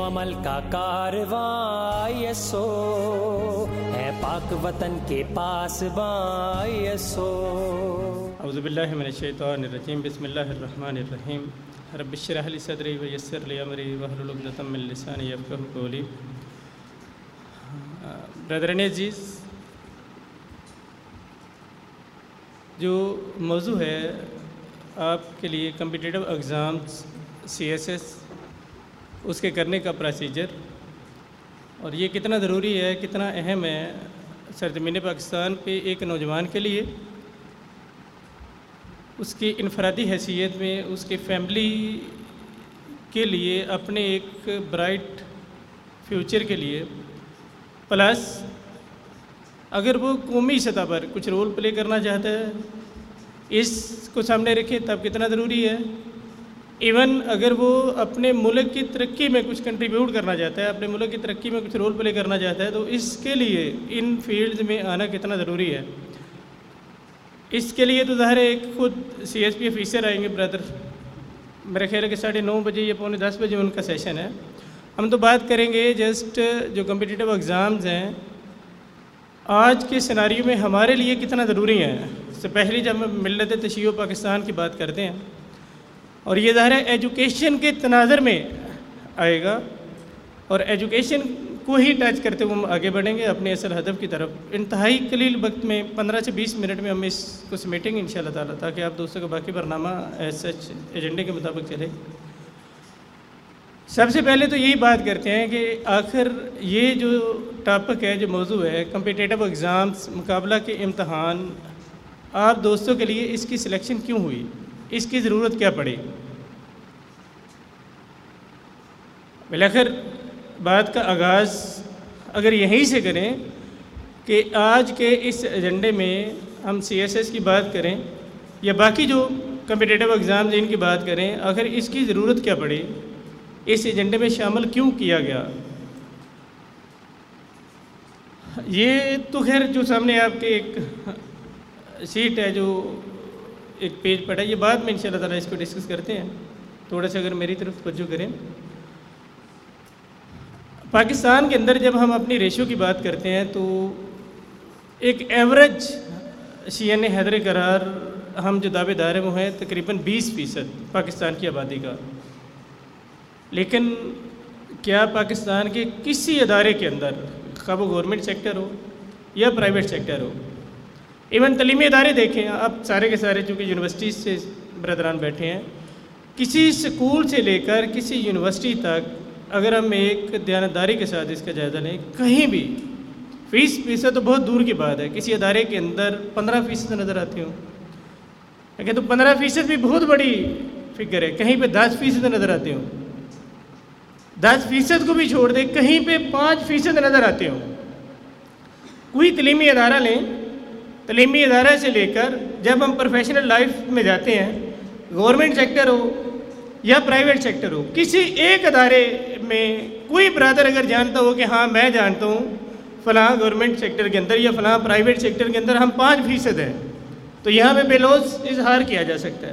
عمل کا کارواں یسو ہے پاک وطن کے پاس باں یسو۔ اعوذ باللہ من الشیطان الرجیم، بسم اللہ الرحمن الرحیم۔ رب اشرح لی صدری ویسر لی امری واحلل عقدۃ من لسانی یفقہوا قولی۔ برادران عزیز، جو موضوع ہے آپ کے لیے کمپٹیٹیو ایگزامس CSS، اس کے کرنے کا پروسیجر اور یہ کتنا ضروری ہے، کتنا اہم ہے سرزمین پاکستان پہ ایک نوجوان کے لیے، اس کی انفرادی حیثیت میں، اس کے فیملی کے لیے، اپنے ایک برائٹ فیوچر کے لیے، پلس اگر وہ قومی سطح پر کچھ رول پلے کرنا چاہتا ہے، اس کو سامنے رکھیں تب کتنا ضروری ہے۔ ایون اگر وہ اپنے ملک کی ترقی میں کچھ کنٹریبیوٹ کرنا چاہتا ہے، اپنے ملک کی ترقی میں کچھ رول پلے کرنا چاہتا ہے، تو اس کے لیے ان فیلڈز میں آنا کتنا ضروری ہے۔ اس کے لیے تو ظاہر ہے ایک خود CSP آفیسر آئیں گے برادر، میرا خیال ہے کہ 9:30 بجے یا 9:45 بجے ان کا سیشن ہے۔ ہم تو بات کریں گے جسٹ جو کمپٹیٹیو ایگزامز ہیں آج کے سیناریو میں ہمارے لیے کتنا ضروری ہیں۔ اس سے پہلے جب ہم ملت تشیع پاکستان کی بات کرتے ہیں، اور یہ ظاہر ہے ایجوکیشن کے تناظر میں آئے گا، اور ایجوکیشن کو ہی ٹچ کرتے ہوئے ہم آگے بڑھیں گے اپنے اصل ہدف کی طرف۔ انتہائی قلیل وقت میں 15 سے 20 منٹ میں ہم اس کو سمیٹیں گے انشاءاللہ تعالیٰ، تاکہ آپ دوستوں کا باقی برنامہ ایز سچ ایجنڈے کے مطابق چلے۔ سب سے پہلے تو یہی بات کرتے ہیں کہ آخر یہ جو ٹاپک ہے، جو موضوع ہے کمپٹیٹیو ایگزامس، مقابلہ کے امتحان، آپ دوستوں کے لیے اس کی سلیکشن کیوں ہوئی، اس کی ضرورت کیا پڑی۔ بالآخر بات کا آغاز اگر یہیں سے کریں کہ آج کے اس ایجنڈے میں ہم CSS کی بات کریں یا باقی جو کمپٹیٹیو ایگزامز ان کی بات کریں، آخر اس کی ضرورت کیا پڑی، اس ایجنڈے میں شامل کیوں کیا گیا۔ یہ تو خیر جو سامنے آپ کے ایک شیٹ ہے، جو ایک پیج پڑا ہے، یہ بعد میں انشاءاللہ تعالیٰ اس کو ڈسکس کرتے ہیں۔ تھوڑا سا اگر میری طرف توجہ کریں، پاکستان کے اندر جب ہم اپنی ریشو کی بات کرتے ہیں تو ایک ایوریج CN حیدر قرار ہم جو دعوے دار ہیں وہ ہیں تقریباً 20% پاکستان کی آبادی کا۔ لیکن کیا پاکستان کے کسی ادارے کے اندر، خواہ وہ گورنمنٹ سیکٹر ہو یا پرائیویٹ سیکٹر ہو، ایون تعلیمی ادارے دیکھیں آپ سارے کے سارے، چونکہ یونیورسٹیز سے برادران بیٹھے ہیں، کسی سکول سے لے کر کسی یونیورسٹی تک اگر ہم ایک دیانتداری کے ساتھ اس کا جائزہ لیں، کہیں بھی 20% تو بہت دور کی بات ہے، کسی ادارے کے اندر 15% نظر آتے ہوں، لیکن تو 15% بھی بہت بڑی فگر ہے، کہیں پہ 10% نظر آتے ہوں، 10% کو بھی چھوڑ دیں، کہیں پہ 5% نظر آتے ہوں۔ کوئی تعلیمی ادارہ لیں، تعلیمی ادارہ سے لے کر جب ہم پروفیشنل لائف میں جاتے ہیں، گورنمنٹ سیکٹر ہو یا پرائیویٹ سیکٹر ہو، کسی ایک ادارے میں کوئی برادر اگر جانتا ہو کہ ہاں میں جانتا ہوں فلاں گورنمنٹ سیکٹر کے اندر یا فلاں پرائیویٹ سیکٹر کے اندر ہم 5% ہیں، تو یہاں پہ بے لوث اظہار کیا جا سکتا ہے۔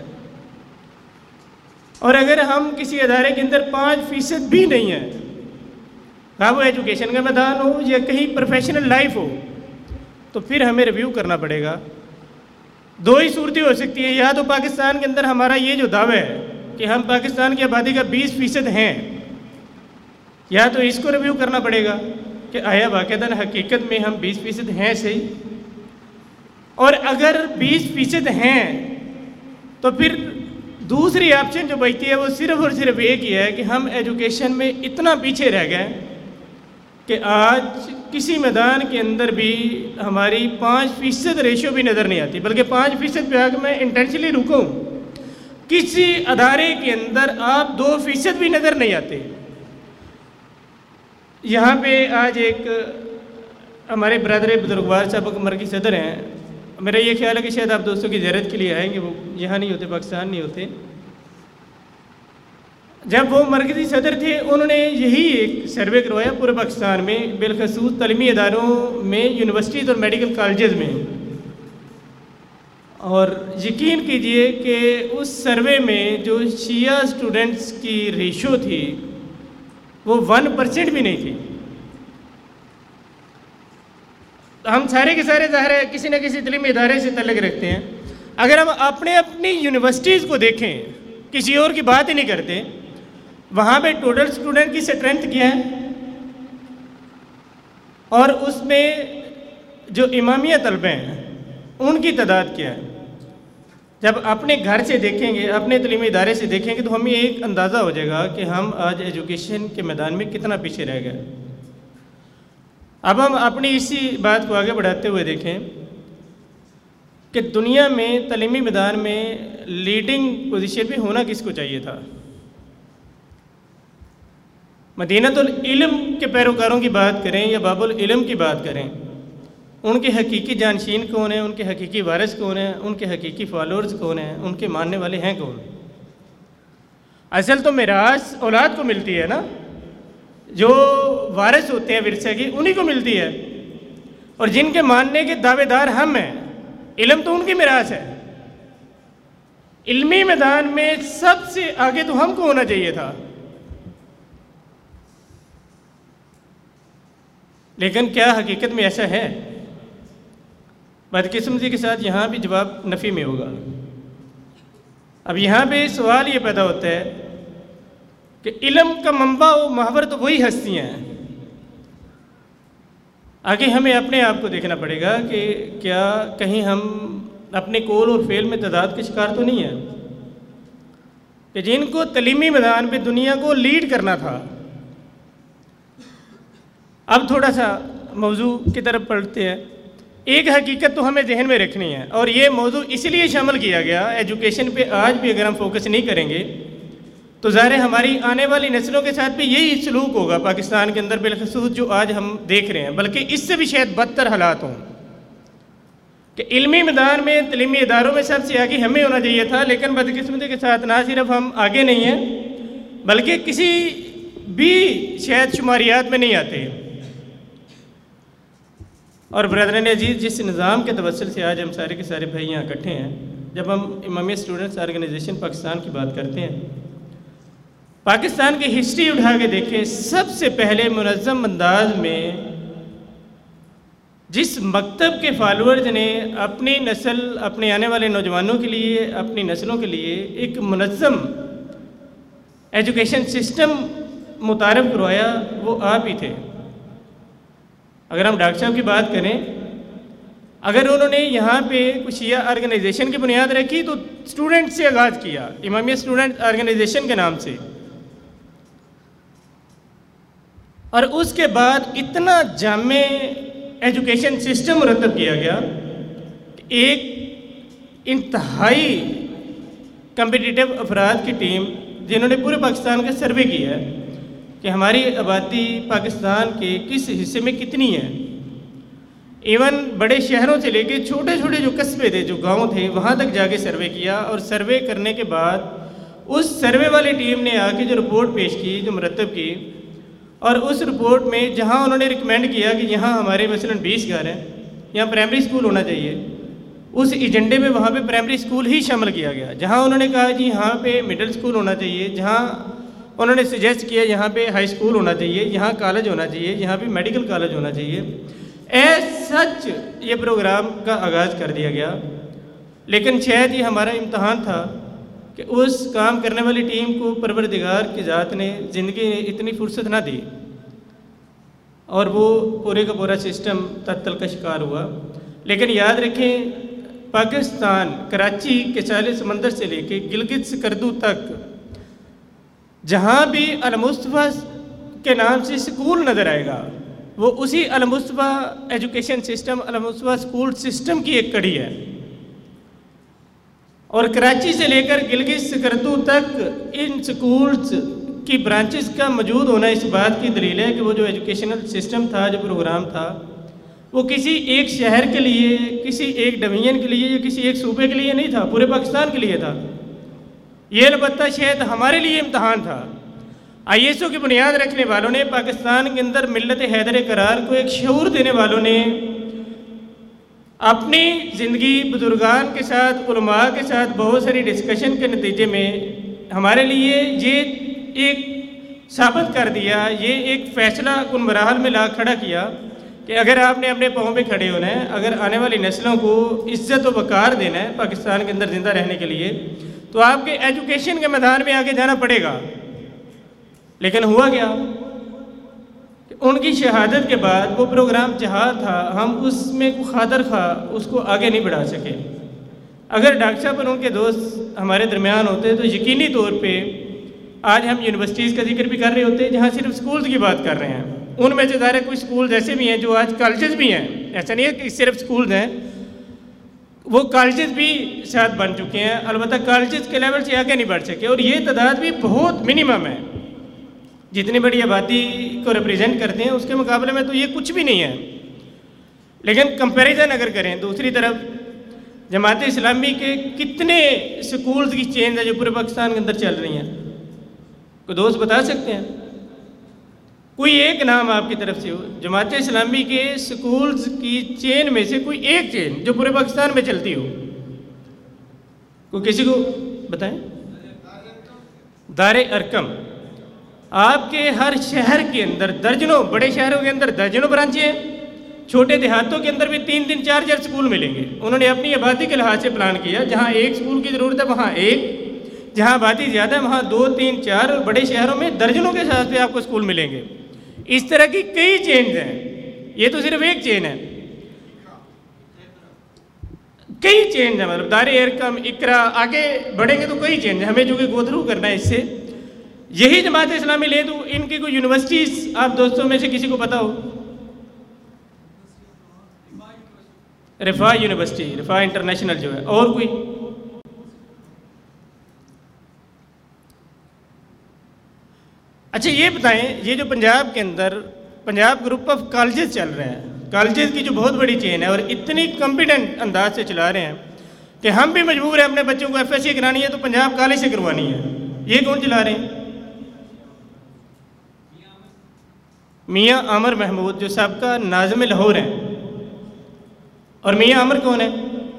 اور اگر ہم کسی ادارے کے اندر 5% بھی نہیں ہیں، ہاں وہ ایجوکیشن کا میدان ہو یا کہیں پروفیشنل لائف ہو، تو پھر ہمیں ریویو کرنا پڑے گا۔ دو ہی صورتیں ہو سکتی ہیں، یا تو پاکستان کے اندر ہمارا یہ جو دعویٰ ہے کہ ہم پاکستان کی آبادی کا 20% ہیں، یا تو اس کو ریویو کرنا پڑے گا کہ آیا واقعتاً حقیقت میں ہم 20% ہیں صحیح، اور اگر 20% ہیں تو پھر دوسری آپشن جو بچتی ہے وہ صرف اور صرف ایک ہی ہے کہ ہم ایجوکیشن میں اتنا پیچھے رہ گئے کہ آج کسی میدان کے اندر بھی ہماری 5% ریشو بھی نظر نہیں آتی، بلکہ 5% پہ آگے میں انٹینشلی رکوں، کسی ادارے کے اندر آپ 2% بھی نظر نہیں آتے۔ یہاں پہ آج ایک ہمارے برادر بزرگوار صاحب مرکزی صدر ہیں، میرا یہ خیال ہے کہ شاید آپ دوستوں کی زیارت کے لیے آئیں گے، وہ یہاں نہیں ہوتے، پاکستان نہیں ہوتے۔ جب وہ مرکزی صدر تھے انہوں نے یہی ایک سروے کروایا پورے پاکستان میں، بالخصوص تعلیمی اداروں میں، یونیورسٹیز اور میڈیکل کالجز میں، اور یقین کیجئے کہ اس سروے میں جو شیعہ اسٹوڈنٹس کی ریشو تھی وہ 1% بھی نہیں تھی. ہم سارے کے سارے ظاہر ہے کسی نہ کسی تعلیمی ادارے سے تعلق رکھتے ہیں. اگر ہم اپنی یونیورسٹیز کو دیکھیں، کسی اور کی بات ہی نہیں کرتے، وہاں پہ ٹوٹل اسٹوڈنٹ کی اسٹرینتھ کیا ہے اور اس میں جو امامیہ طلبہ ہیں ان کی تعداد کیا ہے. جب اپنے گھر سے دیکھیں گے، اپنے تعلیمی ادارے سے دیکھیں گے تو ہمیں ایک اندازہ ہو جائے گا کہ ہم آج ایجوکیشن کے میدان میں کتنا پیچھے رہ گئے. اب ہم اپنی اسی بات کو آگے بڑھاتے ہوئے دیکھیں کہ دنیا میں تعلیمی میدان میں لیڈنگ پوزیشن پہ ہونا کس کو چاہیے تھا. مدینۃ العلم کے پیروکاروں کی بات کریں یا باب العلم کی بات کریں، ان کے حقیقی جانشین کون ہیں، ان کے حقیقی وارث کون ہیں، ان کے حقیقی فالوورز کون ہیں، ان کے ماننے والے ہیں کون. اصل تو میراث اولاد کو ملتی ہے نا، جو وارث ہوتے ہیں ورثے کی انہی کو ملتی ہے، اور جن کے ماننے کے دعوے دار ہم ہیں. علم تو ان کی میراث ہے. علمی میدان میں سب سے آگے تو ہم کو ہونا چاہیے تھا، لیکن کیا حقیقت میں ایسا ہے؟ بدقسمتی کے ساتھ یہاں بھی جواب نفی میں ہوگا. اب یہاں پہ سوال یہ پیدا ہوتا ہے کہ علم کا منبع و محور تو وہی ہستیاں ہیں. آگے ہمیں اپنے آپ کو دیکھنا پڑے گا کہ کیا کہیں ہم اپنے قول اور فعل میں تضاد کے شکار تو نہیں ہیں کہ جن کو تعلیمی میدان پہ دنیا کو لیڈ کرنا تھا. اب تھوڑا سا موضوع کی طرف پڑھتے ہیں. ایک حقیقت تو ہمیں ذہن میں رکھنی ہے، اور یہ موضوع اس لیے شامل کیا گیا ایجوکیشن پہ. آج بھی اگر ہم فوکس نہیں کریں گے تو ظاہر ہے ہماری آنے والی نسلوں کے ساتھ بھی یہی سلوک ہوگا پاکستان کے اندر بالخصوص جو آج ہم دیکھ رہے ہیں، بلکہ اس سے بھی شاید بدتر حالات ہوں کہ علمی میدان میں تعلیمی اداروں میں سب سے آگے ہمیں ہونا چاہیے تھا. لیکن بدقسمتی کے ساتھ نہ صرف ہم آگے نہیں ہیں بلکہ کسی بھی شاید شماریات میں نہیں آتے. اور برادران عزیز، جس نظام کے توسل سے آج ہم سارے کے سارے بھائی یہاں اکٹھے ہیں، جب ہم امامیہ اسٹوڈنٹس آرگنائزیشن پاکستان کی بات کرتے ہیں، پاکستان کی ہسٹری اٹھا کے دیکھیں، سب سے پہلے منظم انداز میں جس مکتب کے فالوورز نے اپنی نسل، اپنے آنے والے نوجوانوں کے لیے، اپنی نسلوں کے لیے ایک منظم ایجوکیشن سسٹم متعارف کروایا، وہ آپ ہی تھے. اگر ہم ڈاکٹر صاحب کی بات کریں، اگر انہوں نے یہاں پہ کچھ شیعہ آرگنائزیشن کی بنیاد رکھی تو اسٹوڈنٹ سے آغاز کیا، امامیہ اسٹوڈنٹ آرگنائزیشن کے نام سے، اور اس کے بعد اتنا جامع ایجوکیشن سسٹم مرتب کیا گیا کہ ایک انتہائی کمپیٹیٹیو افراد کی ٹیم جنہوں نے پورے پاکستان کا سروے کیا ہے کہ ہماری آبادی پاکستان کے کس حصے میں کتنی ہے. ایون بڑے شہروں سے لے کے چھوٹے چھوٹے جو قصبے تھے، جو گاؤں تھے، وہاں تک جا کے سروے کیا، اور سروے کرنے کے بعد اس سروے والی ٹیم نے آ کے جو رپورٹ پیش کی، جو مرتب کی، اور اس رپورٹ میں جہاں انہوں نے ریکمینڈ کیا کہ یہاں ہمارے مثلاً 20 گھر ہیں، یہاں پرائمری اسکول ہونا چاہیے، اس ایجنڈے میں وہاں پہ پرائمری اسکول ہی شامل کیا گیا. جہاں انہوں نے کہا جی یہاں پہ مڈل اسکول ہونا چاہیے، جہاں انہوں نے سجیسٹ کیا یہاں پہ ہائی اسکول ہونا چاہیے، یہاں کالج ہونا چاہیے، یہاں پہ میڈیکل کالج ہونا چاہیے، سچ یہ پروگرام کا آغاز کر دیا گیا. لیکن شاید یہ ہمارا امتحان تھا کہ اس کام کرنے والی ٹیم کو پروردگار کی ذات نے زندگی نے اتنی فرصت نہ دی، اور وہ پورے کا پورا سسٹم تعطل کا شکار ہوا. لیکن یاد رکھیں، پاکستان کراچی کے ساحل سمندر سے لے کے گلگت سکردو تک جہاں بھی المصطفیٰ کے نام سے سکول نظر آئے گا، وہ اسی Al Mustafa education system, Al Mustafa school system کی ایک کڑی ہے. اور کراچی سے لے کر گلگت سکردو تک ان سکولز کی برانچز کا موجود ہونا اس بات کی دلیل ہے کہ وہ جو ایجوکیشنل سسٹم تھا، جو پروگرام تھا، وہ کسی ایک شہر کے لیے، کسی ایک ڈویژن کے لیے یا کسی ایک صوبے کے لیے نہیں تھا، پورے پاکستان کے لیے تھا. یہ البتہ شاید ہمارے لیے امتحان تھا. آئی ایس او کی بنیاد رکھنے والوں نے، پاکستان کے اندر ملت حیدر قرار کو ایک شعور دینے والوں نے اپنی زندگی بزرگان کے ساتھ، علماء کے ساتھ بہت ساری ڈسکشن کے نتیجے میں ہمارے لیے یہ ایک ثابت کر دیا، یہ ایک فیصلہ کن مراحل میں لا کھڑا کیا کہ اگر آپ نے اپنے پاؤں پہ کھڑے ہونا ہے، اگر آنے والی نسلوں کو عزت و وقار دینا ہے پاکستان کے اندر زندہ رہنے کے لیے، تو آپ کے ایجوکیشن کے میدان میں آگے جانا پڑے گا۔ لیکن ہوا کیا کہ ان کی شہادت کے بعد وہ پروگرام جہاں تھا، ہم اس میں خاطر خواہ اس کو آگے نہیں بڑھا سکے۔ اگر ڈاکٹر صاحب اور ان کے دوست ہمارے درمیان ہوتے تو یقینی طور پہ آج ہم یونیورسٹیز کا ذکر بھی کر رہے ہوتے، جہاں صرف سکولز کی بات کر رہے ہیں۔ ان میں سے ظاہر کچھ سکولز ایسے بھی ہیں جو آج کالجز بھی ہیں، ایسا نہیں ہے کہ صرف سکولز ہیں، وہ کالجز بھی شاید بن چکے ہیں، البتہ کالجز کے لیول سے آگے نہیں بڑھ سکے، اور یہ تعداد بھی بہت منیمم ہے۔ جتنی بڑی آبادی کو ریپریزنٹ کرتے ہیں اس کے مقابلے میں تو یہ کچھ بھی نہیں ہے۔ لیکن کمپیریزن اگر کریں، دوسری طرف جماعت اسلامی کے کتنے سکولز کی چینز ہیں جو پورے پاکستان کے اندر چل رہی ہیں؟ کوئی دوست بتا سکتے ہیں؟ کوئی ایک نام آپ کی طرف سے ہو جماعت اسلامی کے سکولز کی چین میں سے، کوئی ایک چین جو پورے پاکستان میں چلتی ہو، کوئی کسی کو بتائیں؟ دار ارقم۔ آپ کے ہر شہر کے اندر درجنوں، بڑے شہروں کے اندر درجنوں برانچیں ہیں، چھوٹے دیہاتوں کے اندر بھی 3 4 سکول ملیں گے۔ انہوں نے اپنی آبادی کے لحاظ سے پلان کیا، جہاں ایک سکول کی ضرورت ہے وہاں ایک، جہاں آبادی زیادہ ہے وہاں 2 3 4، اور بڑے شہروں میں درجنوں کے ساتھ آپ کو سکول ملیں گے۔ اس طرح کی کئی چینز ہیں، یہ تو صرف ایک چین ہے، کئی چینز ہیں، مطلب دار ارقم، اقرا، آگے بڑھیں گے تو کئی چینز ہیں، ہمیں جو کہ گو تھرو کرنا ہے اس سے۔ یہی جماعت اسلامی لے تو ان کی کوئی یونیورسٹیز آپ دوستوں میں سے کسی کو پتا ہو؟ رفاع یونیورسٹی، رفاع انٹرنیشنل جو ہے، اور کوئی؟ اچھا یہ بتائیں، یہ جو پنجاب کے اندر پنجاب گروپ آف کالجز چل رہے ہیں، کالجز کی جو بہت بڑی چین ہے اور اتنی کمپیٹنٹ انداز سے چلا رہے ہیں کہ ہم بھی مجبور ہیں اپنے بچوں کو ایف ایس سی کرانی ہے تو پنجاب کالج سے کروانی ہے، یہ کون چلا رہے ہیں؟ میاں عامر محمود جو سابقہ ناظم لاہور ہیں۔ اور میاں عامر کون ہے؟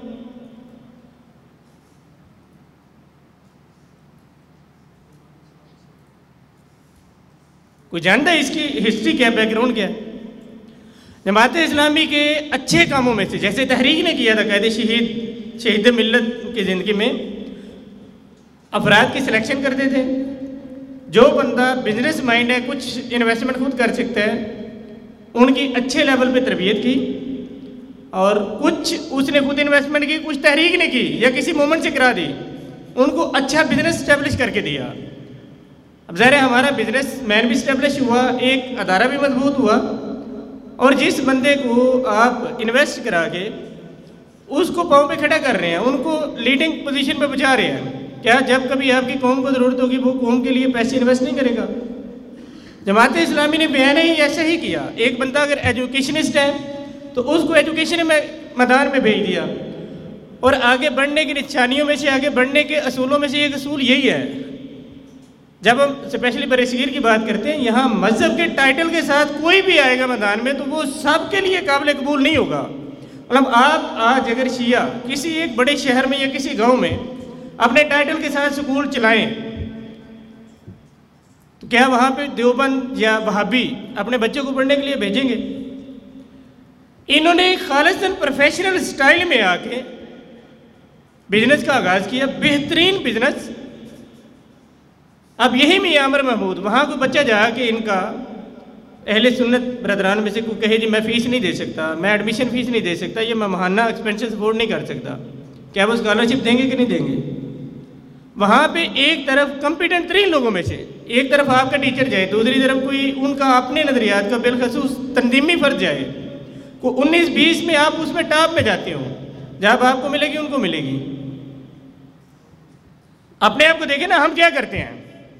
کوئی جانتا ہے اس کی ہسٹری کیا، بیک گراؤنڈ کیا ہے؟ جماعت اسلامی کے اچھے کاموں میں سے، جیسے تحریک نے کیا تھا قائد شہید ملت کی زندگی میں، افراد کی سلیکشن کرتے تھے، جو بندہ بزنس مائنڈ ہے، کچھ انویسٹمنٹ خود کر سکتا ہے، ان کی اچھے لیول پہ تربیت کی، اور کچھ اس نے خود انویسٹمنٹ کی، کچھ تحریک نے کی یا کسی مومنٹ سے کرا دی، ان کو اچھا بزنس اسٹیبلش کر کے دیا۔ اب ظاہر ہے ہمارا بزنس مین بھی اسٹیبلش ہوا، ایک ادارہ بھی مضبوط ہوا، اور جس بندے کو آپ انویسٹ کرا کے اس کو پاؤں پہ کھڑا کر رہے ہیں، ان کو لیڈنگ پوزیشن پہ پہنچا رہے ہیں، کیا جب کبھی آپ کی قوم کو ضرورت ہوگی وہ قوم کے لیے پیسے انویسٹ نہیں کرے گا؟ جماعت اسلامی نے بیان ہی ایسا ہی کیا، ایک بندہ اگر ایجوکیشنسٹ ہے تو اس کو ایجوکیشن میں میدان میں بھیج دیا، اور آگے بڑھنے کی نشانیوں میں سے، آگے بڑھنے کے اصولوں میں سے ایک اصول یہی ہے۔ جب ہم اسپیشلی برصغیر کی بات کرتے ہیں، یہاں مذہب کے ٹائٹل کے ساتھ کوئی بھی آئے گا میدان میں تو وہ سب کے لیے قابل قبول نہیں ہوگا۔ مطلب آپ آج اگر شیعہ کسی ایک بڑے شہر میں یا کسی گاؤں میں اپنے ٹائٹل کے ساتھ سکول چلائیں تو کیا وہاں پہ دیوبند یا وہابی اپنے بچوں کو پڑھنے کے لیے بھیجیں گے؟ انہوں نے خالصاً پروفیشنل سٹائل میں آ کے بزنس کا آغاز کیا، بہترین بزنس۔ اب یہی میاں عامر محمود، وہاں کوئی بچہ جا کے ان کا اہل سنت برادران میں سے کوئی کہے جی میں فیس نہیں دے سکتا، میں ایڈمیشن فیس نہیں دے سکتا، یہ میں ماہانہ ایکسپینسز افورڈ نہیں کر سکتا، کیا وہ اسکالرشپ دیں گے کہ نہیں دیں گے؟ وہاں پہ ایک طرف کمپیٹنٹ ترین لوگوں میں سے ایک طرف آپ کا ٹیچر جائے، دوسری طرف کوئی ان کا اپنے نظریات کا بالخصوص تنظیمی فرد جائے، کوئی 19 20 میں آپ اس میں ٹاپ میں جاتے ہو، جب آپ کو ملے گی ان کو ملے گی۔ اپنے آپ کو دیکھیں نا، ہم کیا کرتے ہیں؟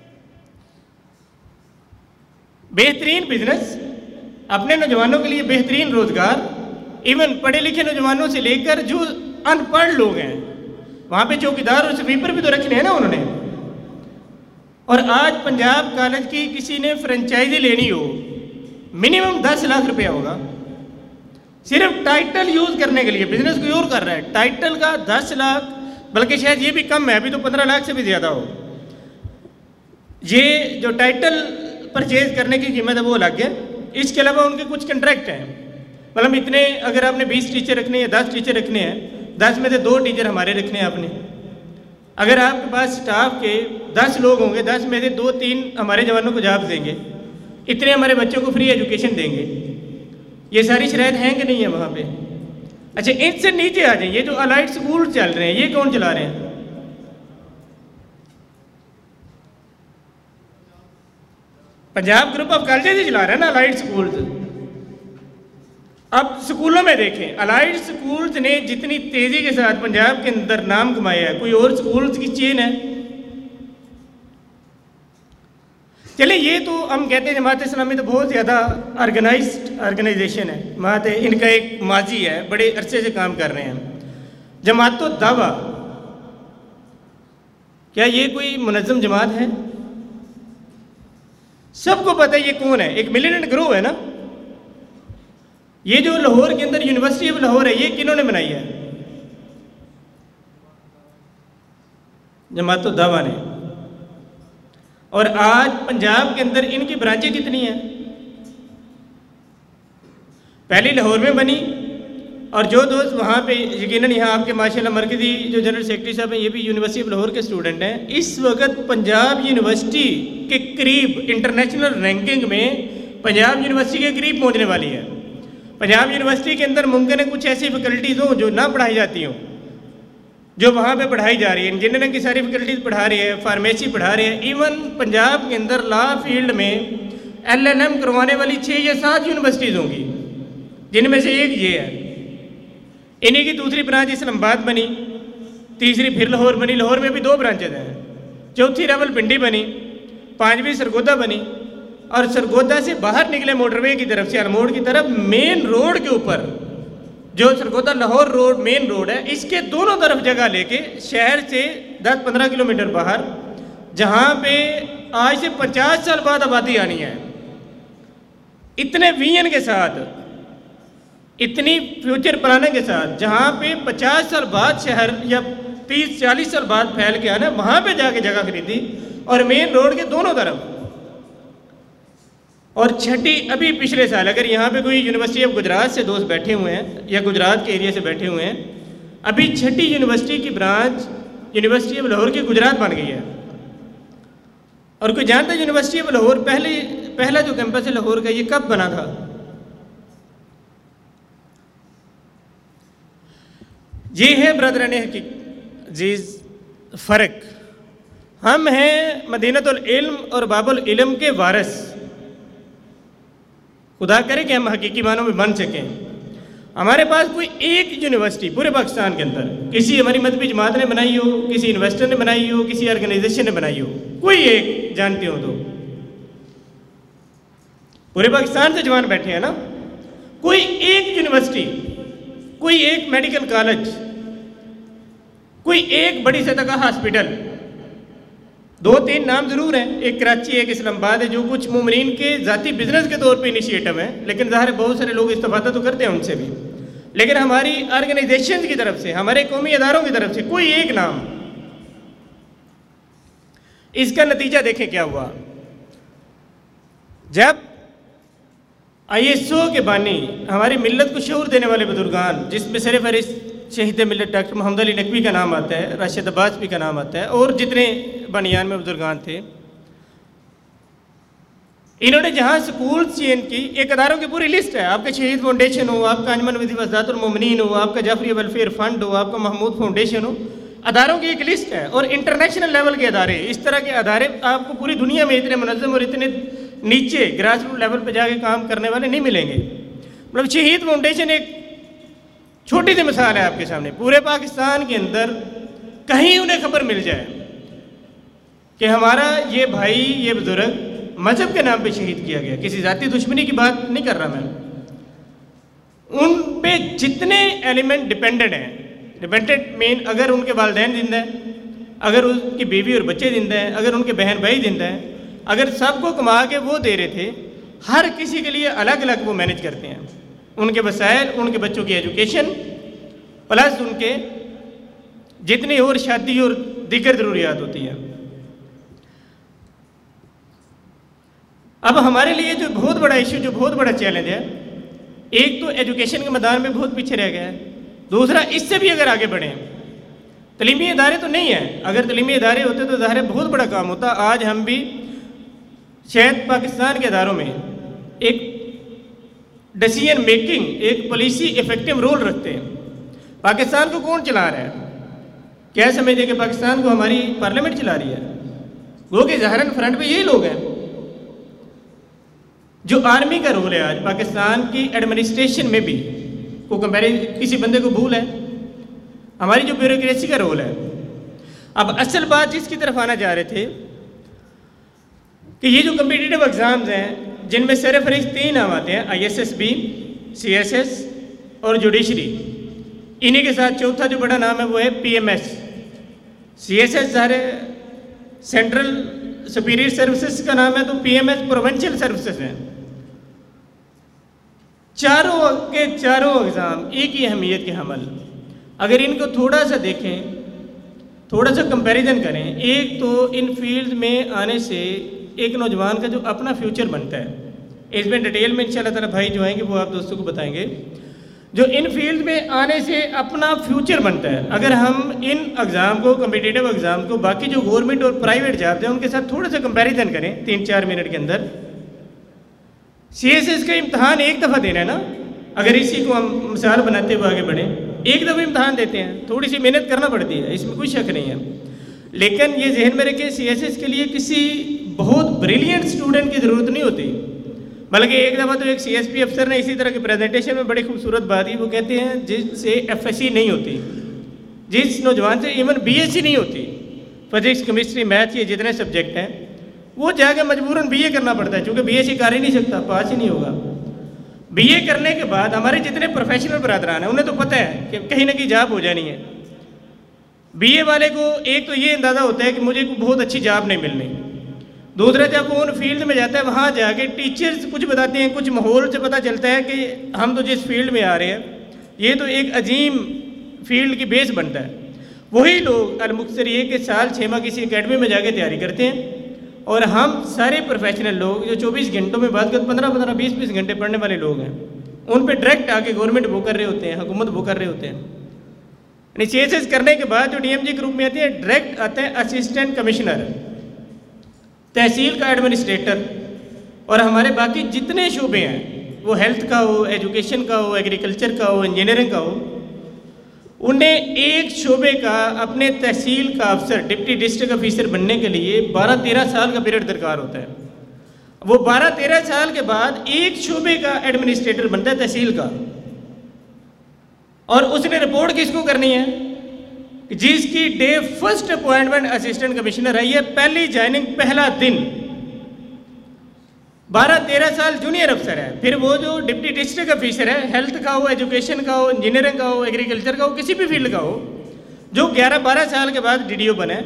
بہترین بزنس، اپنے نوجوانوں کے لیے بہترین روزگار، ایون پڑھے لکھے نوجوانوں سے لے کر جو ان پڑھ لوگ ہیں، وہاں پہ چوکیدار اور سویپر بھی تو رکھنے ہیں نا انہوں نے۔ اور آج پنجاب کالج کی کسی نے فرنچائزی لینی ہو، منیمم 10 لاکھ روپیہ ہوگا، صرف ٹائٹل یوز کرنے کے لیے۔ بزنس کوئی اور کر رہا ہے، ٹائٹل کا 10 لاکھ، بلکہ شاید یہ بھی کم ہے، ابھی تو 15 لاکھ سے بھی زیادہ ہو۔ یہ جو ٹائٹل परचेज करने की कीमत है वो अलग है। इसके अलावा उनके कुछ कंट्रैक्ट हैं, मतलब इतने, अगर आपने 20 टीचर रखने हैं, 10 टीचर रखने हैं, 10 में से 2 टीचर हमारे रखने हैं आपने। अगर आपके पास स्टाफ के 10 लोग होंगे, 10 में से 2-3 हमारे जवानों को जॉब देंगे, इतने हमारे बच्चों को फ्री एजुकेशन देंगे। ये सारी शराइत हैं कि नहीं है वहाँ पे? अच्छा, इनसे नीचे आ जाए, ये जो अलाइड स्कूल चल रहे हैं, ये कौन चला रहे हैं? पंजाब ग्रुप ऑफ कॉलेजेस ही चला रहे हैं ना अलाइड स्कूल्स। अब स्कूलों में देखें, अलाइड स्कूल्स ने जितनी तेज़ी के साथ पंजाब के अंदर नाम कमाया है, कोई और स्कूल्स की चेन है? चलिए, ये तो हम कहते हैं जमात इस्लामी तो बहुत ज़्यादा ऑर्गेनाइजेशन है, जमात इनका एक माजी है, बड़े अरसे से काम कर रहे हैं। जमात तो दावा, क्या ये कोई मुनज़्ज़म जमात है? सबको पता है ये कौन है, एक मिलिटेंट ग्रोह है ना। ये जो लाहौर के अंदर यूनिवर्सिटी ऑफ लाहौर है, ये किन्होंने बनाई है? जमात दावा ने। और आज पंजाब के अंदर इनकी ब्रांचें कितनी हैं? पहली लाहौर में बनी, और जो दोस्त वहाँ पे यकीनन यहाँ आपके माशाल्लाह मरकज़ी जो जनरल सेक्रेटरी साहब हैं, ये भी यूनिवर्सिटी ऑफ लाहौर के स्टूडेंट हैं। इस वक्त पंजाब यूनिवर्सिटी के करीब इंटरनेशनल रैंकिंग में पंजाब यूनिवर्सिटी के करीब पहुँचने वाली है। पंजाब यूनिवर्सिटी के अंदर मुमकिन है कुछ ऐसी फैकल्टीज़ हों जो ना पढ़ाई जाती हों, जो वहाँ पे पढ़ाई जा रही है। इंजीनियरिंग की सारी फैकल्टीज़ पढ़ा रही है, फार्मेसी पढ़ा रही है। इवन पंजाब के अंदर लॉ फील्ड में LLM करवाने वाली 6 या 7 यूनिवर्सिटीज़ होंगी, जिनमें से एक ये है। इन्हीं की दूसरी ब्रांच इस्लामाबाद बनी, तीसरी फिर लाहौर बनी, लाहौर में भी 2 ब्रांचेज हैं, चौथी रावलपिंडी बनी, 5वीं सरगोदा बनी। और सरगोदा से बाहर निकले मोटरवे की तरफ से अल्मोड़ की तरफ, मेन रोड के ऊपर जो Sargodha Lahore road main road है, इसके दोनों तरफ जगह लेके शहर से 10-15 किलोमीटर बाहर, जहाँ पे आज से 50 साल बाद आबादी आनी है, इतने विजन के साथ, इतनी फ्यूचर प्लानिंग के साथ, जहाँ पे 50 साल बाद शहर या 30-40 साल बाद फैल के आना, वहाँ पे जाके जगह खरीदी और मेन रोड के दोनों तरफ। और छठी अभी पिछले साल, अगर यहाँ पे कोई यूनिवर्सिटी ऑफ गुजरात से दोस्त बैठे हुए हैं या गुजरात के एरिया से बैठे हुए हैं, अभी छठी यूनिवर्सिटी की ब्रांच यूनिवर्सिटी ऑफ लाहौर की गुजरात बन गई है। और कोई जानता है यूनिवर्सिटी ऑफ लाहौर पहला जो कैंपस है लाहौर का, ये कब बना था? ये है ब्रदरान हकीकत अजीज फ़र्क। हम हैं मदीनतुल इल्म और बाबुल इल्म के वारिस। खुदा करे कि हम हकीकी मानों में बन सकें। हमारे पास कोई एक यूनिवर्सिटी पूरे पाकिस्तान के अंदर किसी हमारी मजहबी जमात ने बनाई हो, किसी इन्वेस्टर ने बनाई हो, किसी ऑर्गेनाइजेशन ने बनाई हो, कोई एक जानते हो तो? पूरे पाकिस्तान से जवान बैठे हैं ना। कोई एक यूनिवर्सिटी, कोई एक मेडिकल कॉलेज, कोई एक बड़ी सतह का हॉस्पिटल, 2-3 नाम ज़रूर हैं, एक कराची एक इस्लामाबाद है, जो कुछ मुमरीन के ज़ाती बिजनेस के तौर पे इनिशिएटिव है, लेकिन ज़ाहिर है बहुत सारे लोग इस्तेफादा तो करते हैं उनसे भी। लेकिन हमारी ऑर्गेनाइजेशन की तरफ से, हमारे कौमी अदारों की तरफ से कोई एक नाम। इसका नतीजा देखें क्या हुआ। जब ISO के बानी, हमारी मिल्लत को शऊर देने वाले बुजुर्गान, जिसमें सरफहरिस्त शहीद मिल्लत डॉक्टर मोहम्मद अली नकवी का नाम आता है, राशिद अब्बास भी का नाम आता है, और जितने बनियान में बुजुर्गान थे, इन्होंने जहाँ स्कूल चेंज की, एक अदारों की पूरी लिस्ट है। आपका शहीद फाउंडेशन हो, आपका अंजमन वज़ीफ़ वज़ातुल मोमिनीन हो, आपका जाफरी वेलफेयर फंड हो, आपका महमूद फाउंडेशन हो, अदारों की एक लिस्ट है। और इंटरनेशनल लेवल के अदारे, इस तरह के अदारे आपको पूरी दुनिया में इतने मुनज़्ज़म और इतने नीचे ग्रास रूट लेवल पर जाके काम करने वाले नहीं मिलेंगे। मतलब शहीद फाउंडेशन एक छोटी सी मिसाल है आपके सामने। पूरे पाकिस्तान के अंदर कहीं उन्हें खबर मिल जाए कि हमारा ये भाई, ये बुजुर्ग मजहब के नाम पे शहीद किया गया, किसी ज़ाती दुश्मनी की बात नहीं कर रहा मैं, उन पे जितने एलिमेंट डिपेंडेंट हैं, डिपेंडेंट मीन अगर उनके वालिदैन जिंदा हैं, अगर उनकी बीवी और बच्चे जिंदा हैं, अगर उनके बहन भाई जिंदा हैं, अगर सबको कमा के वो दे रहे थे, हर किसी के लिए अलग अलग वो मैनेज करते हैं, उनके वसाइल, उनके बच्चों की एजुकेशन, प्लस उनके जितनी और शादी और दीगर ज़रूरियात होती हैं। اب ہمارے لیے جو بہت بڑا ایشو، جو بہت بڑا چیلنج ہے، ایک تو ایجوکیشن کے میدان میں بہت پیچھے رہ گیا ہے، دوسرا اس سے بھی اگر آگے بڑھیں، تعلیمی ادارے تو نہیں ہیں، اگر تعلیمی ادارے ہوتے تو ظاہر بہت بڑا کام ہوتا۔ آج ہم بھی شاید پاکستان کے اداروں میں ایک ڈیسیژن میکنگ، ایک پالیسی افیکٹو رول رکھتے ہیں۔ پاکستان کو کون چلا رہا ہے؟ کیا سمجھتے کہ پاکستان کو ہماری پارلیمنٹ چلا رہی ہے؟ وہ کہ ظاہراً فرنٹ پہ یہی لوگ ہیں۔ جو آرمی کا رول ہے آج پاکستان کی ایڈمنسٹریشن میں بھی کسی بندے کو بھول ہے، ہماری جو بیوروکریسی کا رول ہے۔ اب اصل بات جس کی طرف آنا چاہ رہے تھے کہ یہ جو کمپیٹیٹیو ایگزامز ہیں جن میں سر فہرست 3 نام آتے ہیں، ISSB، CSS اور جوڈیشری، انہی کے ساتھ چوتھا جو بڑا نام ہے وہ ہے PMS۔ CSS ظاہر سینٹرل سپیریئر سروسز کا نام ہے، تو PMS پروونشل سروسز ہیں۔ چاروں ایگزام ایک ہی اہمیت کے حامل۔ اگر ان کو تھوڑا سا دیکھیں، تھوڑا سا کمپیریزن کریں، ایک تو ان فیلڈ میں آنے سے ایک نوجوان کا جو اپنا فیوچر بنتا ہے، اس میں ڈیٹیل میں انشاءاللہ تعالیٰ بھائی جو آئیں گے وہ آپ دوستوں کو بتائیں گے، جو ان فیلڈ میں آنے سے اپنا فیوچر بنتا ہے۔ اگر ہم ان ایگزام کو، کمپیٹیٹیو ایگزام کو، باقی جو گورنمنٹ اور پرائیویٹ جابز ہیں ان کے ساتھ تھوڑا سا کمپیریزن کریں 3-4 منٹ کے اندر۔ CSS کا امتحان ایک دفعہ دینا ہے نا، اگر اسی کو ہم مثال بناتے ہوئے آگے بڑھیں، ایک دفعہ امتحان دیتے ہیں، تھوڑی سی محنت کرنا پڑتی ہے، اس میں کوئی شک نہیں ہے، لیکن یہ ذہن میں رکھیں CSS کے لیے کسی بہت بریلینٹ اسٹوڈنٹ کی ضرورت نہیں ہوتی، بلکہ ایک دفعہ تو ایک CSP افسر نے اسی طرح کی پریزنٹیشن میں بڑی خوبصورت بات کی، وہ کہتے ہیں جس سے FSC نہیں ہوتی، جس نوجوان سے ایون BSc نہیں ہوتی، فزکس، کیمسٹری، میتھ، یہ جتنے سبجیکٹ ہیں، وہ جا کے مجبوراً BA کرنا پڑتا ہے، چونکہ BSc کر ہی نہیں سکتا، پاس ہی نہیں ہوگا۔ BA کرنے کے بعد ہمارے جتنے پروفیشنل برادران ہیں انہیں تو پتہ ہے کہ کہیں نہ کہیں جاب ہو جانی ہے۔ BA والے کو ایک تو یہ اندازہ ہوتا ہے کہ مجھے کوئی بہت اچھی جاب نہیں ملنی، دوسرا جب وہ ان فیلڈ میں جاتا ہے وہاں جا کے ٹیچرز کچھ بتاتے ہیں، کچھ ماحول سے پتہ چلتا ہے کہ ہم تو جس فیلڈ میں آ رہے ہیں یہ تو ایک عظیم فیلڈ کی بیس بنتا ہے۔ وہی لوگ المکثر یہ کہ سال 6 ماہ کسی اکیڈمی میں جا کے تیاری کرتے ہیں، اور ہم سارے پروفیشنل لوگ جو 24 گھنٹوں میں بعد 15-15 20-20 گھنٹے پڑھنے والے لوگ ہیں، ان پہ ڈائریکٹ آ کے گورنمنٹ وہ کر رہے ہوتے ہیں، حکومت وہ کر رہے ہوتے ہیں۔ یعنی CSS کرنے کے بعد جو DMG گروپ میں آتے ہیں ڈائریکٹ آتے ہیں اسسٹنٹ کمشنر، تحصیل کا ایڈمنسٹریٹر، اور ہمارے باقی جتنے شعبے ہیں، وہ ہیلتھ کا ہو، ایجوکیشن کا ہو، ایگریکلچر کا ہو، انجینئرنگ کا ہو، انہیں ایک شعبے کا اپنے تحصیل کا افسر، ڈپٹی ڈسٹرکٹ آفیسر بننے کے لیے 12-13 سال کا پیریڈ درکار ہوتا ہے۔ وہ 12-13 سال کے بعد ایک شعبے کا ایڈمنسٹریٹر بنتا ہے تحصیل کا، اور اس نے رپورٹ کس کو کرنی ہے؟ جس کی day first appointment assistant commissioner ہے، یہ پہلی جوائننگ پہلا دن، 12-13 سال جونیئر افسر ہے۔ پھر وہ جو ڈپٹی ڈسٹرکٹ آفیسر ہے، ہیلتھ کا ہو، ایجوکیشن کا ہو، انجینئرنگ کا ہو، ایگریکلچر کا ہو، کسی بھی فیلڈ کا ہو، جو 11-12 سال کے بعد DDO بنے،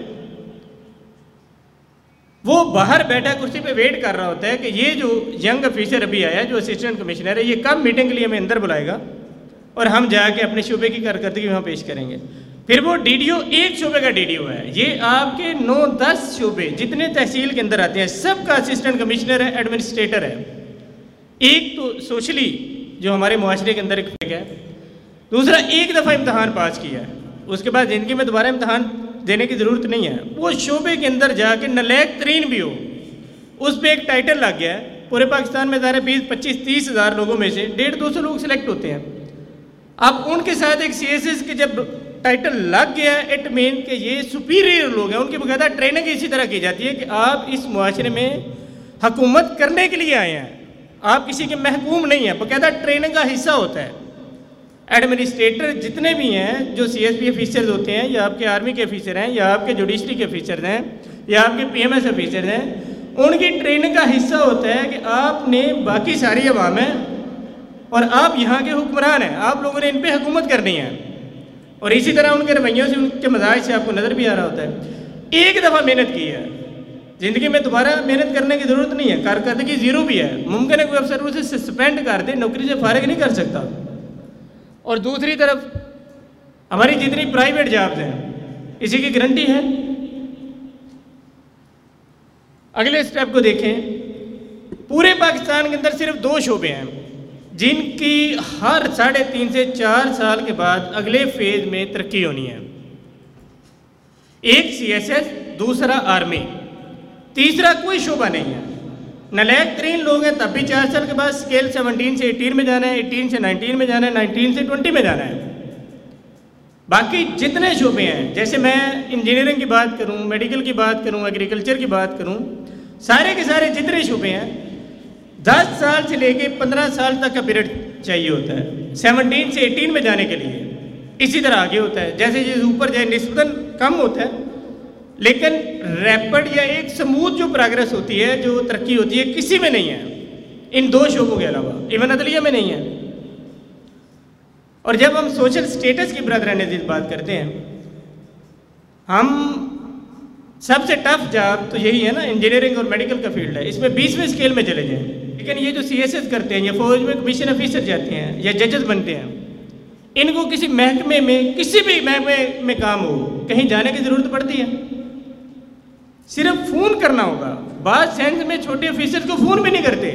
وہ باہر بیٹھا کرسی پہ ویٹ کر رہا ہوتا ہے کہ یہ جو ینگ آفیسر ابھی آیا جو اسسٹنٹ کمشنر ہے، یہ کب میٹنگ کے لیے ہمیں اندر بلائے گا اور ہم جا کے اپنے شعبے کی کارکردگی وہاں پیش کریں گے۔ پھر وہ DDO ایک شعبے کا DDO ہے، یہ آپ کے 9-10 شعبے جتنے تحصیل کے اندر آتے ہیں سب کا اسسٹنٹ کمشنر ہے، ایڈمنسٹریٹر ہے۔ ایک تو سوشلی جو ہمارے معاشرے کے اندر ایک فرق ہے، دوسرا ایک دفعہ امتحان پاس کیا ہے، اس کے بعد زندگی میں دوبارہ امتحان دینے کی ضرورت نہیں ہے۔ وہ شعبے کے اندر جا کے نالیک ترین بھی ہو، اس پہ ایک ٹائٹل لگ گیا ہے، پورے پاکستان میں ظاہر 20-25-30 ہزار لوگوں میں سے 150-200 لوگ سلیکٹ ہوتے ہیں۔ اب ان کے ساتھ ایک CSS کے جب ٹائٹل لگ گیا ہے، اٹ مین کہ یہ سپیریئر لوگ ہیں، ان کی باقاعدہ ٹریننگ اسی طرح کی جاتی ہے کہ آپ اس معاشرے میں حکومت کرنے کے لیے آئے ہیں، آپ کسی کے محکوم نہیں ہیں، باقاعدہ ٹریننگ کا حصہ ہوتا ہے۔ ایڈمنسٹریٹر جتنے بھی ہیں جو CSP آفیسرز ہوتے ہیں، یا آپ کے آرمی کے آفیسر ہیں، یا آپ کے جوڈیشری کے آفیسرز ہیں، یا آپ کے PMS آفیسرز ہیں، ان کی ٹریننگ کا حصہ ہوتا ہے کہ آپ نے باقی ساری عوام ہیں اور آپ یہاں کے حکمران ہیں، آپ لوگوں نے ان پہ حکومت کرنی ہے، اور اسی طرح ان کے رویوں سے، ان کے مزاج سے آپ کو نظر بھی آ رہا ہوتا ہے۔ ایک دفعہ محنت کی ہے، زندگی میں دوبارہ محنت کرنے کی ضرورت نہیں ہے، کارکردگی 0 بھی ہے، ممکن ہے کوئی افسر اسے سسپینڈ کر دے، نوکری سے فارغ نہیں کر سکتا۔ اور دوسری طرف ہماری جتنی پرائیویٹ جابز ہیں اسی کی گارنٹی ہے۔ اگلے سٹیپ کو دیکھیں، پورے پاکستان کے اندر صرف 2 شعبے ہیں جن کی ہر 3.5 سے 4 سال کے بعد اگلے فیز میں ترقی ہونی ہے. ایک CSS، دوسرا آرمی، تیسرا کوئی شعبہ نہیں ہے. نالائق ترین لوگ ہیں تب بھی 4 سال کے بعد اسکیل 17 سے 18 میں جانا ہے، 18 سے 19 میں جانا ہے، 19 سے 20 میں جانا ہے. باقی جتنے شعبے ہیں، جیسے میں انجینئرنگ کی بات کروں، میڈیکل کی بات کروں، ایگریکلچر کی بات کروں، سارے کے سارے جتنے شعبے ہیں 10 سال سے لے کے 15 سال تک کا پیریڈ چاہیے ہوتا ہے 17 سے 18 میں جانے کے لیے. اسی طرح آگے ہوتا ہے، جیسے جیسے اوپر جائے نسبتاً کم ہوتا ہے، لیکن ریپڈ یا ایک سموتھ جو پروگرس ہوتی ہے، جو ترقی ہوتی ہے، کسی میں نہیں ہے ان 2 شعبوں کے علاوہ، ایون عدلیہ میں نہیں ہے. اور جب ہم سوشل سٹیٹس کی برادران عزیز بات کرتے ہیں، ہم سب سے ٹف جاب تو یہی ہے نا، انجینئرنگ اور میڈیکل کا فیلڈ ہے. اس میں 20ویں اسکیل میں چلے جائیں. لیکن یہ جو CSS کرتے ہیں یا فوج میں کمیشن آفیسر جاتے ہیں یا ججز بنتے ہیں، ان کو کسی محکمے میں، کسی بھی محکمے میں کام ہو، کہیں جانے کی ضرورت پڑتی ہے؟ صرف فون کرنا ہوگا. بعض سینس میں چھوٹے آفیسر کو فون بھی نہیں کرتے،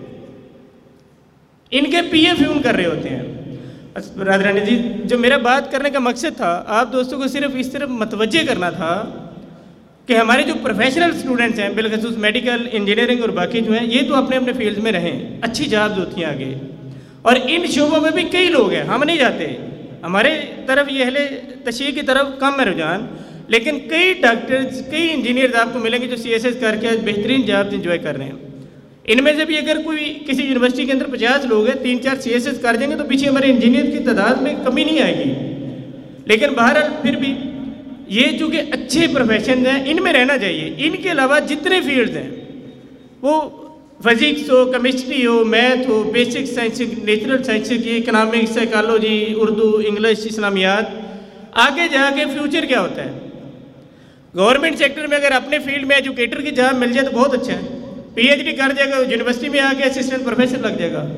ان کے PA فون کر رہے ہوتے ہیں. برادران جی، جو میرا بات کرنے کا مقصد تھا، آپ دوستوں کو صرف اس طرف متوجہ کرنا تھا کہ ہمارے جو پروفیشنل اسٹوڈنٹس ہیں، بالخصوص میڈیکل، انجینئرنگ اور باقی جو ہیں، یہ تو اپنے اپنے فیلڈ میں رہیں، اچھی جابز ہوتی ہیں آگے. اور ان شعبوں میں بھی کئی لوگ ہیں، ہم نہیں جاتے، ہمارے طرف یہ اہل تشریح کی طرف کم ہے رجحان، لیکن کئی ڈاکٹرز، کئی انجینئرز آپ کو ملیں گے جو CSS کر کے بہترین جابز انجوائے کر رہے ہیں. ان میں سے بھی اگر کوئی کسی یونیورسٹی کے اندر 50 لوگ ہیں، 3-4 CSS کر دیں گے تو پیچھے ہمارے انجینئر کی تعداد میں کمی نہیں آئے گی. لیکن بہرحال پھر بھی یہ جو کہ اچھے پروفیشنز ہیں، ان میں رہنا چاہیے. ان کے علاوہ جتنے فیلڈز ہیں، وہ فزکس ہو، کیمسٹری ہو، میتھ ہو، بیسک سائنس، نیچرل سائنس کی، اکنامکس، سائیکالوجی، اردو، انگلش، اسلامیات، آگے جا کے فیوچر کیا ہوتا ہے. گورنمنٹ سیکٹر میں اگر اپنے فیلڈ میں ایجوکیٹر کی جاب مل جائے تو بہت اچھا ہے، PhD کر جائے گا، یونیورسٹی میں آ کے اسسٹنٹ پروفیسر لگ جائے گا.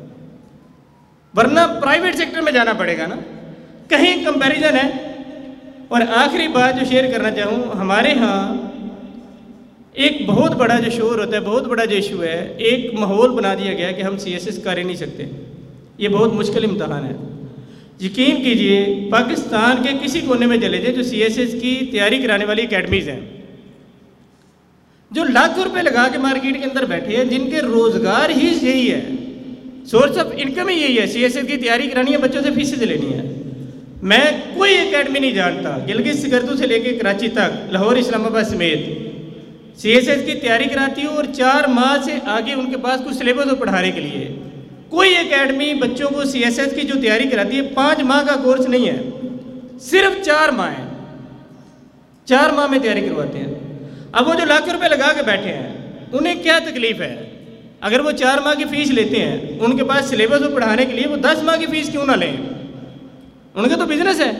ورنہ پرائیویٹ سیکٹر میں جانا پڑے گا نا، کہیں کمپیریزن ہے. اور آخری بات جو شیئر کرنا چاہوں، ہمارے ہاں ایک بہت بڑا جو شور ہوتا ہے، بہت بڑا جو ایشو ہے، ایک ماحول بنا دیا گیا کہ ہم CSS کر ہی نہیں سکتے. یہ بہت مشکل امتحان ہے. یقین کیجئے پاکستان کے کسی کونے میں چلے جائیں جو CSS کی تیاری کرانے والی اکیڈمیز ہیں، جو لاکھوں روپے لگا کے مارکیٹ کے اندر بیٹھے ہیں، جن کے روزگار ہی یہی ہے، سورس آف انکم ہی یہی ہے، CSS کی تیاری کرانی ہے، بچوں سے فیسیں لینی ہے. میں کوئی اکیڈمی نہیں جانتا، گلگت سکردو سے لے کے کراچی تک، لاہور، اسلام آباد سمیت، CSS کی تیاری کراتی ہوں، اور 4 ماہ سے آگے ان کے پاس کچھ سلیبس ہو پڑھانے کے لیے. کوئی اکیڈمی بچوں کو CSS کی جو تیاری کراتی ہے 5 ماہ کا کورس نہیں ہے، صرف 4 ماہ ہے، 4 ماہ میں تیاری کرواتے ہیں. اب وہ جو لاکھ روپے لگا کے بیٹھے ہیں، انہیں کیا تکلیف ہے؟ اگر وہ 4 ماہ کی فیس لیتے ہیں، ان کے پاس سلیبس ہو پڑھانے کے لیے، وہ 10 ماہ کی فیس کیوں نہ لیں؟ ان کا تو بزنس ہے.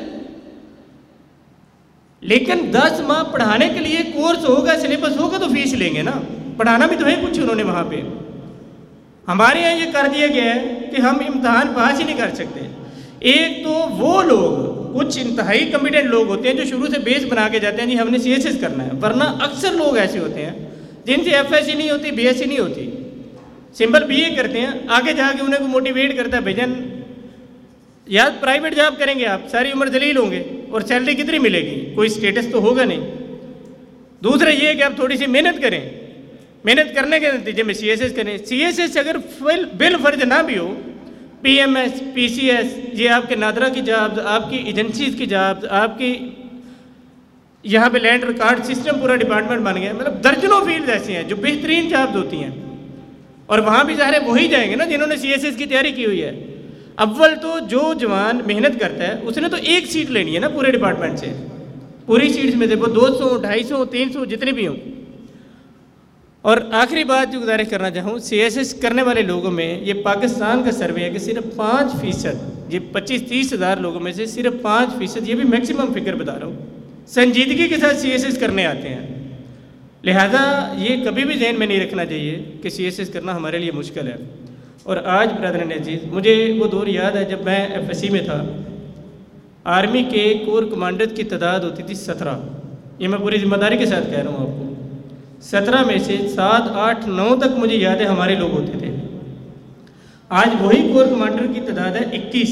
لیکن 10 ماہ پڑھانے کے لیے کورس ہوگا، سلیبس ہوگا تو فیس لیں گے نا، پڑھانا بھی تو ہے کچھ انہوں نے وہاں پہ. ہمارے یہاں یہ کر دیا گیا ہے کہ ہم امتحان پاس ہی نہیں کر سکتے. ایک تو وہ لوگ، کچھ انتہائی کمپیٹنٹ لوگ ہوتے ہیں جو شروع سے بیس بنا کے جاتے ہیں جی ہم نے CSS کرنا ہے، ورنہ اکثر لوگ ایسے ہوتے ہیں جن سے FSC نہیں ہوتی، BSc نہیں ہوتی، سمپل BA کرتے ہیں، آگے جا کے انہیں کو موٹیویٹ کرتا ہے بھجن یا پرائیویٹ جاب کریں گے آپ، ساری عمر ذلیل ہوں گے، اور سیلری کتنی ملے گی؟ کوئی سٹیٹس تو ہوگا نہیں. دوسرا یہ کہ آپ تھوڑی سی محنت کریں، محنت کرنے کے نتیجے میں CSS کریں. CSS اگر بل فرض نہ بھی ہو، PMS، PCS، یہ آپ کے نادرا کی جابز، آپ کی ایجنسیز کی جابز، آپ کی یہاں پہ لینڈ ریکارڈ سسٹم پورا ڈپارٹمنٹ بن گیا. مطلب درجنوں فیلڈ ایسی ہیں جو بہترین جابز ہوتی ہیں، اور وہاں بھی ظاہر ہے وہی جائیں گے نا جنہوں نے CSS کی تیاری کی ہوئی ہے. اول تو جو جوان محنت کرتا ہے اس نے تو ایک سیٹ لینی ہے نا پورے ڈپارٹمنٹ سے، پوری سیٹس میں سے وہ 200، 250، 300 جتنے بھی ہوں. اور آخری بات جو گزارش کرنا چاہوں، CSS کرنے والے لوگوں میں یہ پاکستان کا سروے ہے کہ صرف 5%، یہ 25-30 ہزار لوگوں میں سے صرف 5%، یہ بھی میکسیمم فگر بتا رہا ہوں، سنجیدگی کے ساتھ CSS کرنے آتے ہیں. لہذا یہ کبھی بھی ذہن میں نہیں رکھنا چاہیے کہ CSS کرنا ہمارے لیے مشکل ہے. اور آج برادران عزیز، مجھے وہ دور یاد ہے جب میں FSC میں تھا، آرمی کے کور کمانڈر کی تعداد ہوتی تھی 17. یہ میں پوری ذمہ داری کے ساتھ کہہ رہا ہوں آپ کو. 17 میں سے 7, 8, 9 تک مجھے یاد ہے ہمارے لوگ ہوتے تھے. آج وہی کور کمانڈر کی تعداد ہے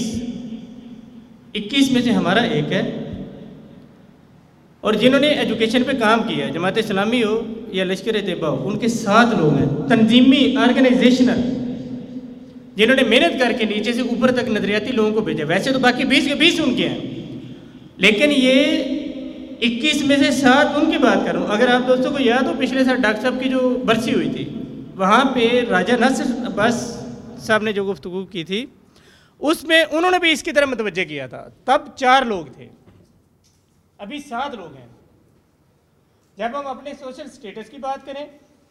21 میں سے ہمارا ایک ہے. اور جنہوں نے ایجوکیشن پہ کام کیا ہے، جماعت اسلامی ہو یا لشکر طیبہ ہو، ان کے 7 لوگ ہیں تنظیمی آرگنائزیشنل، جنہوں نے محنت کر کے نیچے سے اوپر تک نظریاتی لوگوں کو بھیجا. ویسے تو باقی 20 کے 20 ان کے ہیں، لیکن یہ 21 میں سے 7 ان کی بات کر رہا ہوں. اگر آپ دوستوں کو یاد ہو، پچھلے سال ڈاکٹر صاحب کی جو برسی ہوئی تھی، وہاں پہ راجہ ناصر عباس صاحب نے جو گفتگو کی تھی، اس میں انہوں نے بھی اس کی طرف متوجہ کیا تھا. تب 4 لوگ تھے، ابھی 7 لوگ ہیں. جب ہم اپنے سوشل سٹیٹس کی بات کریں،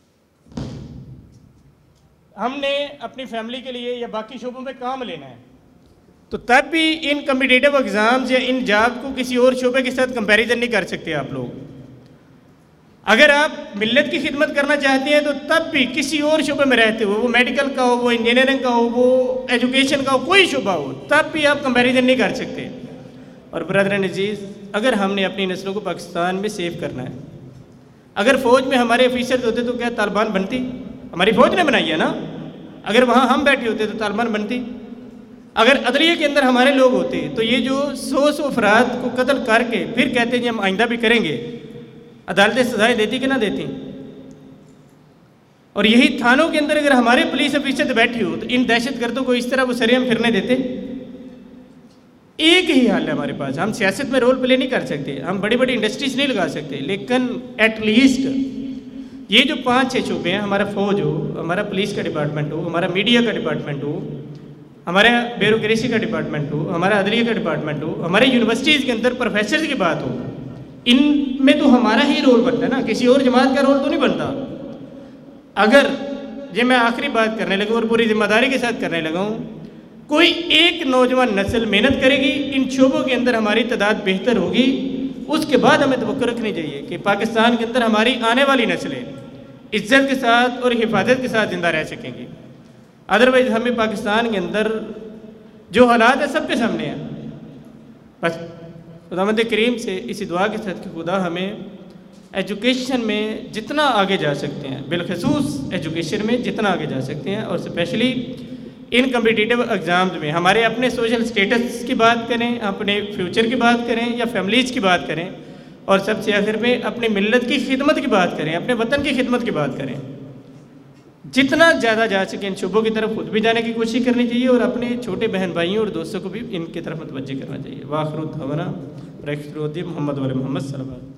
ہم نے اپنی فیملی کے لیے یا باقی شعبوں میں کام لینا ہے، تو تب بھی ان کمپٹیٹیو ایگزامز یا ان جاب کو کسی اور شعبے کے ساتھ کمپیریزن نہیں کر سکتے آپ لوگ. اگر آپ ملت کی خدمت کرنا چاہتے ہیں تو تب بھی کسی اور شعبے میں رہتے ہو، وہ میڈیکل کا ہو، وہ انجینئرنگ کا ہو، وہ ایجوکیشن کا ہو، کوئی شعبہ ہو، تب بھی آپ کمپیریزن نہیں کر سکتے. اور برادران عزیز، اگر ہم نے اپنی نسلوں کو پاکستان میں سیو کرنا ہے، اگر فوج میں ہمارے آفیسر ہوتے تو کیا طالبان بنتی؟ ہماری فوج نے بنائی ہے نا. اگر وہاں ہم بیٹھے ہوتے تو طالبان بنتی. اگر عدلیہ کے اندر ہمارے لوگ ہوتے تو یہ جو 100 افراد کو قتل کر کے پھر کہتے ہیں ہم آئندہ بھی کریں گے، عدالتیں سزائیں دیتی کہ نہ دیتی؟ اور یہی تھانوں کے اندر اگر ہمارے پولیس آفیسر بیٹھے ہو تو ان دہشت گردوں کو اس طرح وہ سرعام پھرنے دیتے؟ ایک ہی حال ہے ہمارے پاس. ہم سیاست میں رول پلے نہیں کر سکتے، ہم بڑی بڑی انڈسٹریز نہیں لگا سکتے، لیکن ایٹ لیسٹ یہ جو 5-6 شعبے ہیں، ہمارا فوج ہو، ہمارا پولیس کا ڈپارٹمنٹ ہو، ہمارا میڈیا کا ڈپارٹمنٹ ہو، ہمارا بیوروکریسی کا ڈپارٹمنٹ ہو، ہمارا عدلیہ کا ڈپارٹمنٹ ہو، ہمارے یونیورسٹیز کے اندر پروفیسرز کی بات ہو، ان میں تو ہمارا ہی رول بنتا ہے نا، کسی اور جماعت کا رول تو نہیں بنتا. اگر یہ میں آخری بات کرنے لگا اور پوری ذمہ داری کے ساتھ کرنے لگا ہوں، کوئی ایک نوجوان نسل محنت کرے گی، ان شعبوں کے اندر ہماری تعداد بہتر ہوگی، اس کے بعد ہمیں توقع رکھنی چاہیے کہ پاکستان کے اندر ہماری آنے والی نسلیں عزت کے ساتھ اور حفاظت کے ساتھ زندہ رہ سکیں گی. ادروائز ہمیں پاکستان کے اندر جو حالات ہیں سب کے سامنے ہیں. بس خداوند کریم سے اسی دعا کے ساتھ کہ خدا ہمیں ایجوکیشن میں جتنا آگے جا سکتے ہیں، بالخصوص ایجوکیشن میں جتنا آگے جا سکتے ہیں، اور اسپیشلی ان کمپٹیٹیو ایگزامز میں ہمارے اپنے سوشل سٹیٹس کی بات کریں، اپنے فیوچر کی بات کریں یا فیملیز کی بات کریں، اور سب سے آخر میں اپنی ملت کی خدمت کی بات کریں، اپنے وطن کی خدمت کی بات کریں. جتنا زیادہ جا سکیں ان شعبوں کی طرف خود بھی جانے کی کوشش کرنی چاہیے، اور اپنے چھوٹے بہن بھائیوں اور دوستوں کو بھی ان کی طرف متوجہ کرنا چاہیے. وآخر دعوانا محمد صلی اللہ علیہ وسلم.